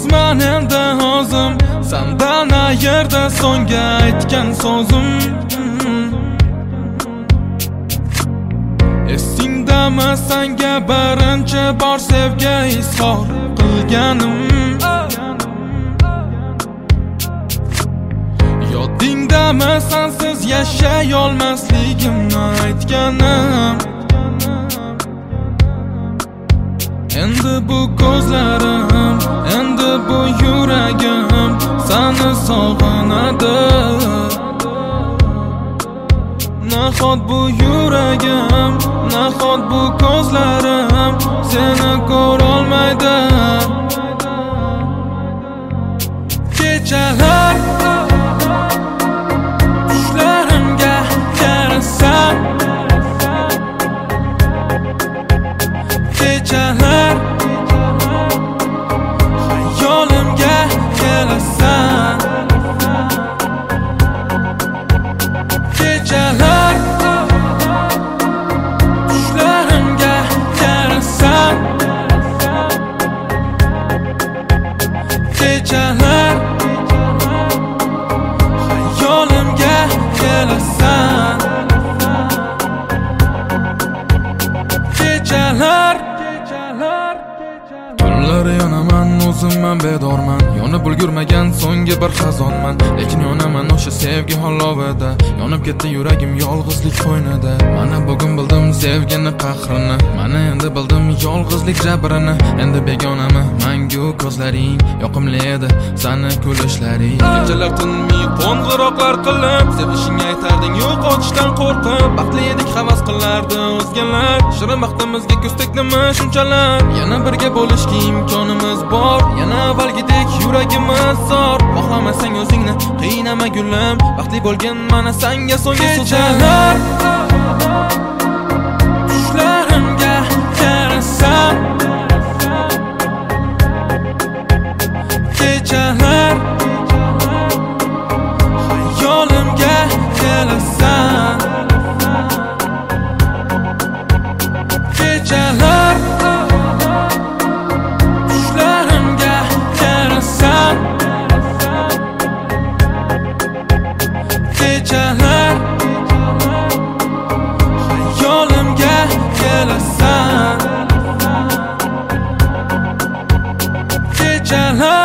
O'zman endi o'zim sandan ayirdi so'nggi aytgan so'zim. Esingdami senga birinchi bor sevgi izhor qilganim? Yodingdami sensiz yashay olmasligimni aytganim? Endi bu ko'zlarim, endi bu yuragim seni sog'inadi. Nahot bu yuragim, nahot bu ko'zlarim seni ko'rolmaydi. Kechalar tushlarimga qarasam, kechalar hayolimga kelasan. Kechalar tushlarimga qarasam, kechalar hayolimga kelasan. Kechalar kunlar yonaman, o'zimman bedorman, yonib ulgurmagan so'nggi bir xazonman. Lekin yonaman o'sha sevgi olovida, yonib ketdi yuragim yolg'izlik qo'ynida. Mana bugun bildim sevgini qahrini, mana endi bildim yolg'izlik jabrini. Endi begonami mangu ko'zlaring, yoqimli edi sani kulishlaring. Kechalar tinmay qo'ng'iroqlar qilib, sevishingni aytarding yo'qotishdan qo'rqib. Baxtli edik havas qilardi o'zgalar, shirin baxtimizga ko'z tekdimi shunchalar. Yana birga bo'lishga imkonimiz bor, yana avvalgidek yuragimiz zor. Xohlamasang o'zingni qiynama gulim, baxtli bo'lgin mana senga so'nggi kechalar tushlarimga qarasam, kechalar hayolimga kelasan. Kechalar tushlarimga qarasam, kechalar hayolimga kelasan. Kechalar